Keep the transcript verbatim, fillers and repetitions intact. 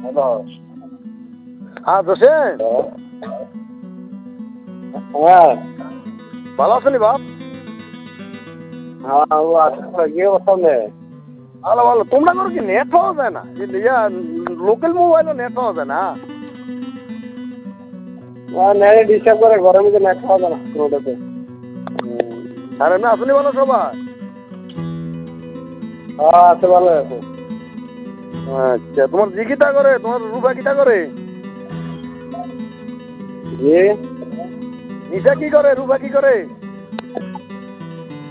হ্যাঁ জোসেন, হ্যাঁ ভালো আছেন বাপ? হ্যাঁ ও আচ্ছা কি অবস্থা নেই? ভালো ভালো। তোমরা করো কি নেট পাওয়া যায় না? ইয়া লোকাল মোবাইলও নেট পাওয়া যায় না? নেট ডিস্টার্ব করে, ঘরের মধ্যে নেট পাওয়া যায় না রোডেতে। আর এমনি আসনি ভালো সবাই? হ্যাঁ আছে, ভালো আছে। আচ্ছা, তোমার জি কিটা করে, তোমার রূপা কিটা করে? জি নিশা কি করে, রূপা কি করে?